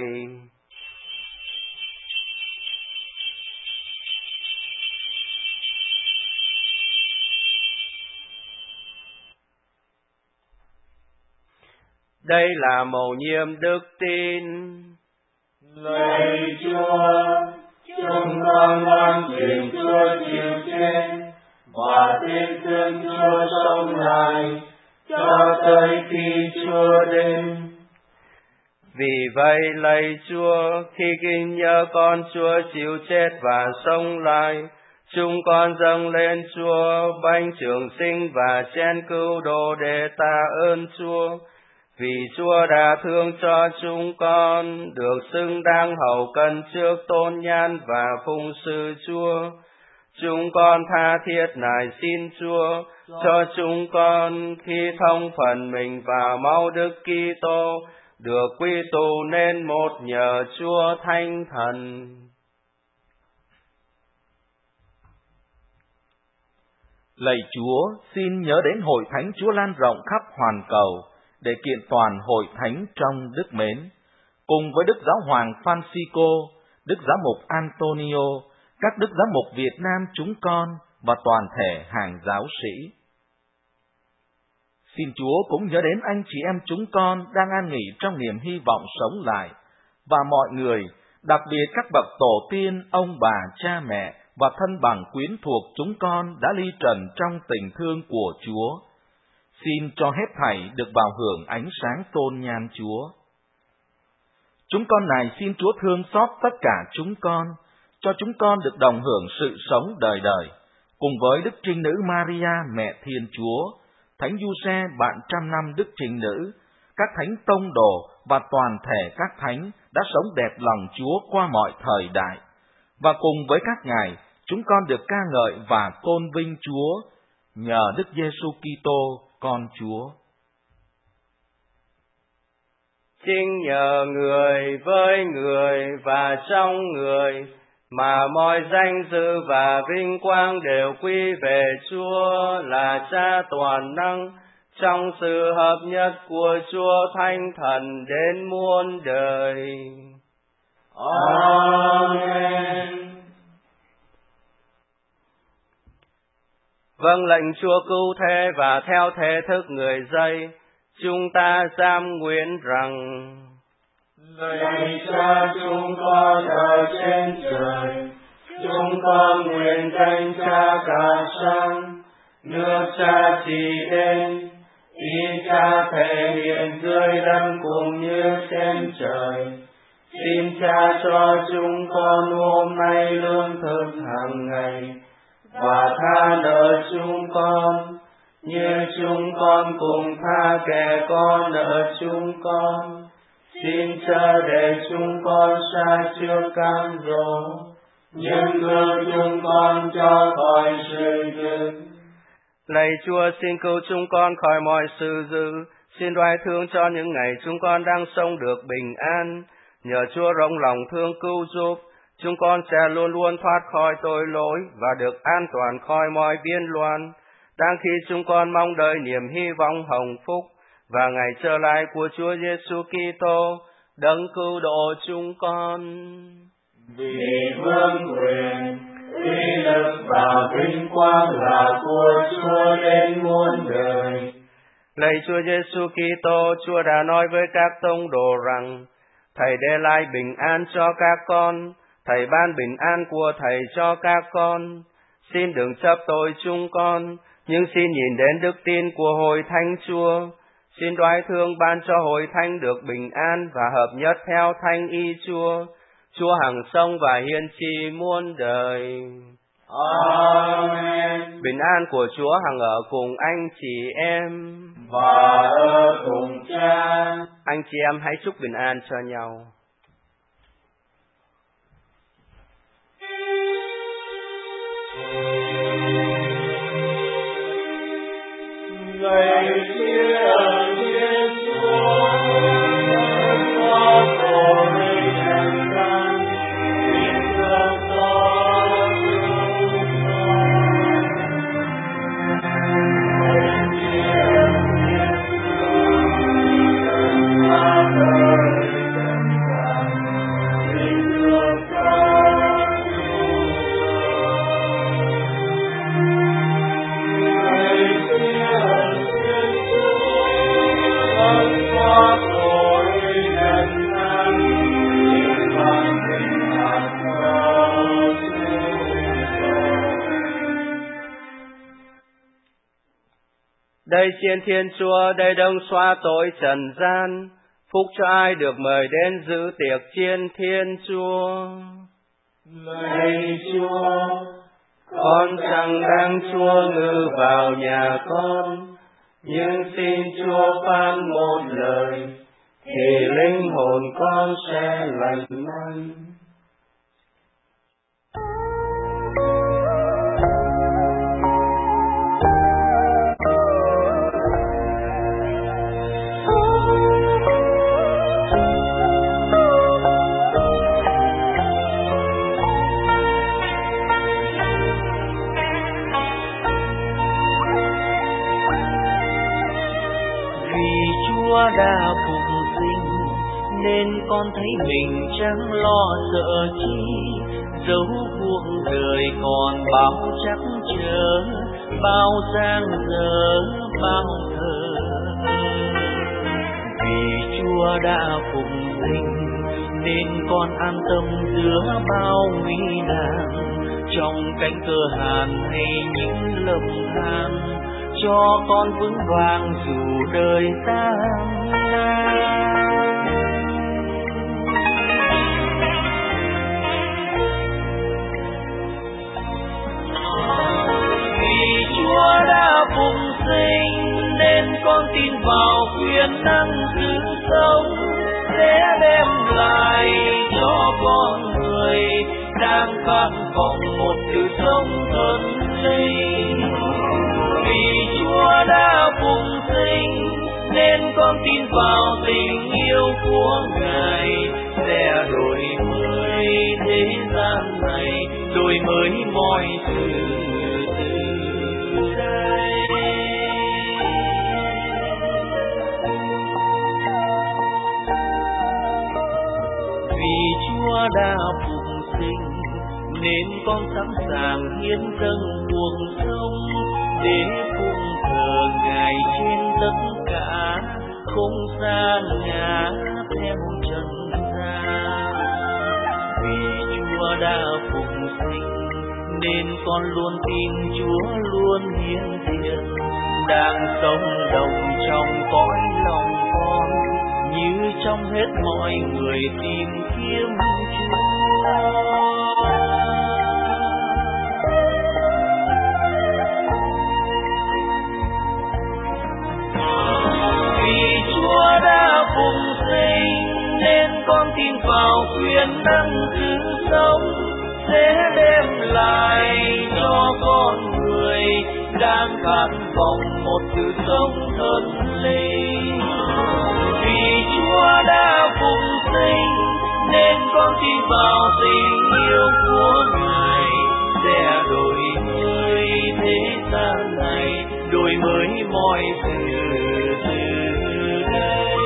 Đây là mầu nhiệm đức tin. Lạy Chúa, chúng con van nguyện Chúa chịu chết và tin thương Chúa sống lại cho tới khi Chúa đến. Vì vậy, lạy Chúa, khi ghi nhớ con Chúa chịu chết và sống lại, chúng con dâng lên Chúa bánh trường sinh và chén cứu độ để tạ ơn Chúa. Vì Chúa đã thương cho chúng con được xứng đáng hầu cân trước tôn nhan và phụng sự Chúa. Chúng con tha thiết nài xin Chúa cho chúng con khi thông phần mình vào máu Đức Kitô được quy tụ nên một nhờ Chúa Thánh Thần. Lạy Chúa, xin nhớ đến hội thánh Chúa lan rộng khắp hoàn cầu để kiện toàn hội thánh trong đức mến, cùng với Đức Giáo hoàng Francisco, Đức Giám mục Antonio, các Đức Giám mục Việt Nam chúng con và toàn thể hàng giáo sĩ. Xin Chúa cũng nhớ đến anh chị em chúng con đang an nghỉ trong niềm hy vọng sống lại, và mọi người, đặc biệt các bậc tổ tiên, ông bà, cha mẹ và thân bằng quyến thuộc chúng con đã ly trần trong tình thương của Chúa. Xin cho hết thảy được vào hưởng ánh sáng tôn nhan Chúa. Chúng con này xin Chúa thương xót tất cả chúng con, cho chúng con được đồng hưởng sự sống đời đời, cùng với Đức Trinh Nữ Maria Mẹ Thiên Chúa, Thánh Giuse bạn trăm năm Đức Trinh Nữ, các thánh tông đồ và toàn thể các thánh đã sống đẹp lòng Chúa qua mọi thời đại. Và cùng với các ngài, chúng con được ca ngợi và tôn vinh Chúa nhờ Đức Giêsu Kitô con Chúa. Chính nhờ người với người và trong người mà mọi danh dự và vinh quang đều quy về Chúa là Cha toàn năng, trong sự hợp nhất của Chúa Thánh Thần đến muôn đời. Amen. Vâng lệnh Chúa cứu thế và theo thể thức người dây, chúng ta giam nguyện rằng: Lạy Cha chúng con ở trên trời, chúng con nguyện danh Cha cả sáng, nước Cha trị đến, ý Cha thể hiện dưới đất cũng như trên trời. Xin Cha cho chúng con hôm nay lương thực hàng ngày, và tha nợ chúng con, như chúng con cùng tha kẻ có nợ chúng con. Xin chớ để chúng con sa trước cám dỗ, nhưng cứu chúng con cho khỏi sự dữ. Lạy Chúa, xin cứu chúng con khỏi mọi sự dữ. Xin đoái thương cho những ngày chúng con đang sống được bình an. Nhờ Chúa rộng lòng thương cứu giúp, chúng con sẽ luôn luôn thoát khỏi tội lỗi và được an toàn khỏi mọi biên loạn. Đang khi chúng con mong đợi niềm hy vọng hồng phúc và ngày trở lại của Chúa Giêsu Kitô, đấng cứu độ chúng con. Vì vương quyền, uy lực và vinh quang là của Chúa đến muôn đời. Lạy Chúa Giêsu Kitô, Chúa đã nói với các tông đồ rằng: Thầy để lại bình an cho các con, Thầy ban bình an của Thầy cho các con. Xin đừng chấp tội chúng con, nhưng xin nhìn đến đức tin của Hội Thánh Chúa. Xin đoái thương ban cho Hội Thánh được bình an và hợp nhất theo Thánh ý Chúa. Chúa hằng sống và hiên tri muôn đời. Amen. Bình an của Chúa hằng ở cùng anh chị em và ở cùng Cha. Anh chị em hãy chúc bình an cho nhau. Lạy Thiên Chúa, có tội nhân gian, xin thương xót chúng con. Lạy Thiên Chúa, tha đời nhân gian, xin thương xót chúng con. Lạy Đây trên Thiên Chúa, đây đấng xóa tội trần gian, phúc cho ai được mời đến dự tiệc trên Thiên Chúa. Lạy Chúa, Con chẳng đáng Chúa ngự vào nhà con, nhưng xin Chúa phán một lời, thì linh hồn con sẽ lành lành. Chúa đã phục sinh nên con thấy mình chẳng lo sợ chi, dẫu cuộc đời còn bao trắc trở, bao giang dở, bao thờ. Vì Chúa đã phục sinh nên con an tâm giữa bao nguy nan, trong cánh cơ hàn hay những lầm than, cho con vững vàng dù đời gian nan. Vì Chúa đã phục sinh nên con tin vào quyền năng sự sống, sẽ đem lại cho con người đang khát vọng một sự sống thần linh. Vì Chúa đã phục sinh nên con tin vào tình yêu của Ngài, sẽ đổi mới thế gian này, đổi mới mọi sự từ đây. Vì Chúa đã phục sinh nên con sẵn sàng hiến dâng cuộc sống, để phụng thờ Ngài trên tất cả, không xa ngã theo trần gian. Vì Chúa đã phục sinh nên con luôn tin Chúa luôn hiến thiện, đang sống động trong cõi lòng con, như trong hết mọi người tìm kiếm Chúa. Chúa đã phục sinh nên con tin vào quyền năng sự sống, sẽ đem lại cho con người đang khát vọng một sự sống thần linh. Vì Chúa đã phục sinh nên con tin vào tình yêu của Ngài, sẽ đổi mới thế gian này, đổi mới mọi sự từ đây.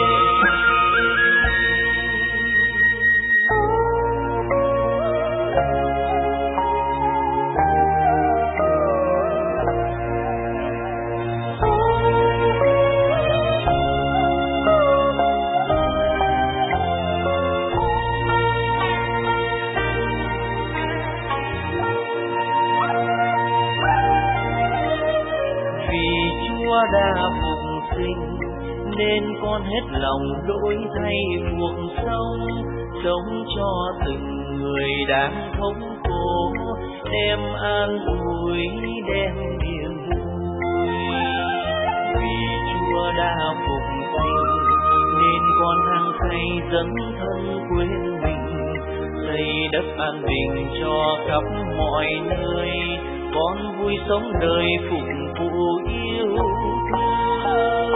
nên con hết lòng đổi thay cuộc sống cho từng người đang thống khổ, đem an ủi, đem niềm vui. Vì Chúa đã phục sinh nên con hăng say dấn thân quên mình, xây đất an bình cho khắp mọi nơi, con vui sống đời phục vụ yêu thương.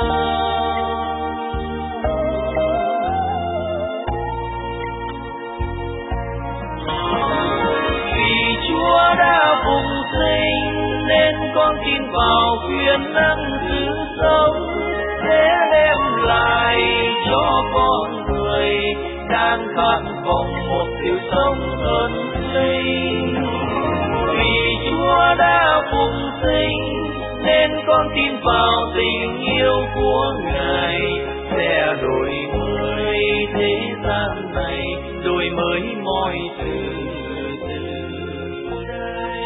Vì Chúa đã phục sinh nên con tin vào quyền năng sự sống, để đem lại cho con người đang khát vọng một sự sống ơn linh. Vì Chúa đã phục sinh nên con tin vào tình yêu của Ngài, sẽ đổi mới thế gian này, đổi mới mọi sự từ đây.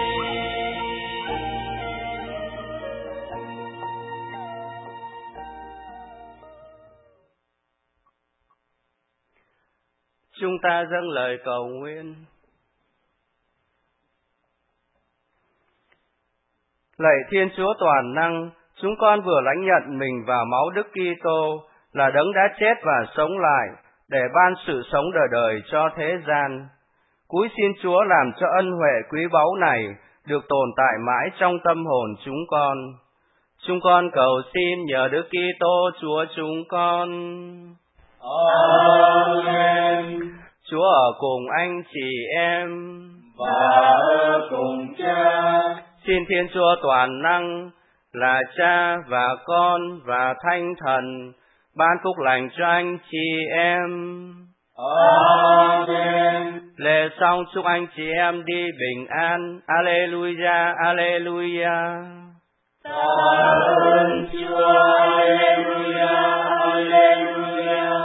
Chúng ta dâng lời cầu nguyện. Lạy Thiên Chúa toàn năng, chúng con vừa lãnh nhận mình và máu Đức Kitô là đấng đã chết và sống lại để ban sự sống đời đời cho thế gian. Cúi xin Chúa làm cho ân huệ quý báu này được tồn tại mãi trong tâm hồn chúng con. Chúng con cầu xin nhờ Đức Kitô Chúa chúng con. Amen. Chúa ở cùng anh chị em và ở cùng Cha. Xin Thiên Chúa toàn năng là Cha và Con và Thánh Thần ban phúc lành cho anh chị em. Amen. Lễ xong chúc anh chị em đi bình an. Alleluia, Alleluia. Tạ ơn Chúa. Alleluia, Alleluia.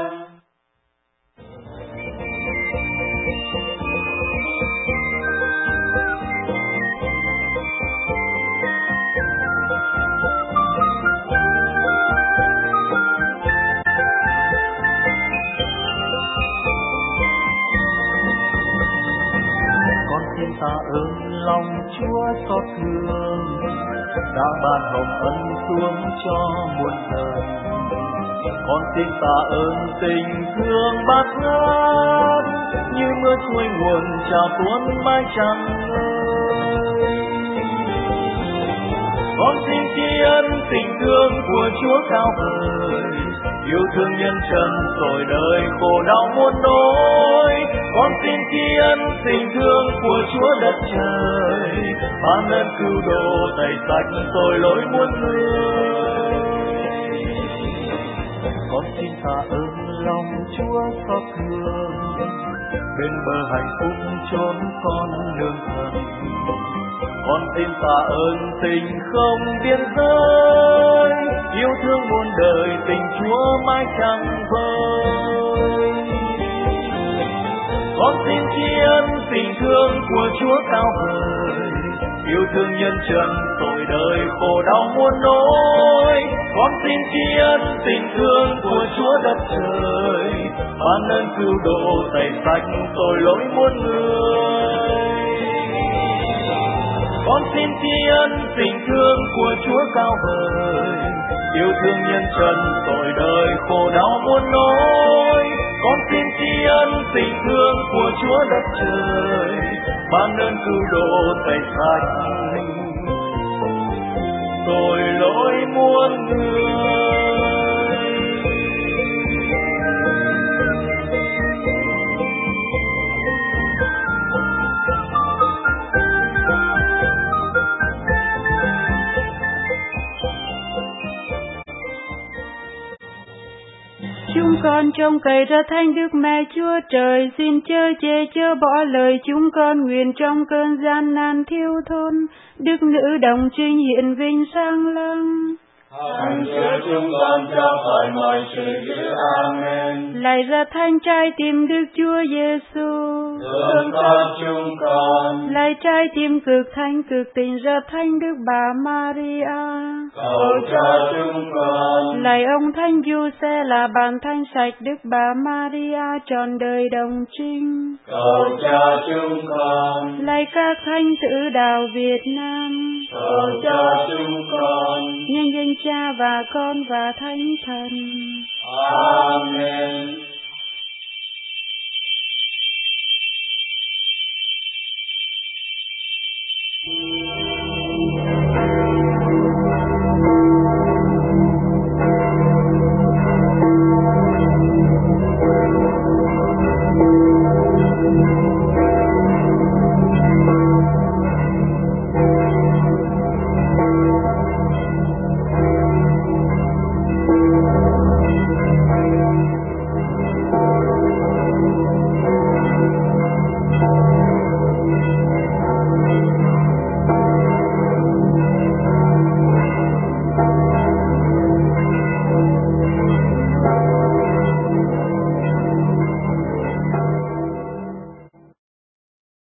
Tạ ơn lòng Chúa xót thương, đã ban hồng ân xuống cho muôn đời. Con xin tạ ơn tình thương bát ngát, như mưa suối nguồn trào tuôn mãi chẳng ngơi. Con xin tri ân tình thương của Chúa cao vời, yêu thương nhân trần rồi đời khổ đau muôn nỗi. Con xin tri ân tình thương của Chúa đất trời, ban ơn cứu độ tẩy sạch tội lỗi muôn người. Con xin tạ ơn lòng Chúa xót thương, bên bờ hạnh phúc chốn con nương thần. Con xin tạ ơn tình không biên giới, yêu thương muôn đời tình Chúa mãi chẳng vơi. Con xin tri ân tình thương của Chúa cao vời, yêu thương nhân trần tội đời khổ đau muôn nỗi. Con xin tri ân tình thương của Chúa đất trời, ban ơn cứu độ tẩy sạch tội lỗi muôn người. Con xin tri ân tình thương của Chúa cao vời, yêu thương nhân trần tội đời khổ đau muôn nỗi. Con xin tri ân tình thương của Chúa đất trời, ban ơn cứu độ tẩy sạch tội lỗi muôn người. Chúng con trông cậy ra Thánh Đức Mẹ Chúa Trời, xin chớ chê chớ bỏ lời chúng con nguyện trong cơn gian nan thiếu thốn, Đức Nữ Đồng Trinh hiện vinh sang lăng. hằng chứa chúng con ra khỏi mọi sự dữ. Amen. Lạy ra thánh trái tim Đức Chúa Giêsu, Thương xót chúng con. lạy trái tim cực thánh cực tình ra thánh Đức Bà Maria, Cầu cho chúng con. lạy ông thánh Giuse là bạn thánh sạch Đức Bà Maria trọn đời đồng trinh, Cầu cho chúng con. lạy các thánh tử đạo Việt Nam, Cầu cho chúng con. nhân danh Cha và Con và Thánh Thần. Amen.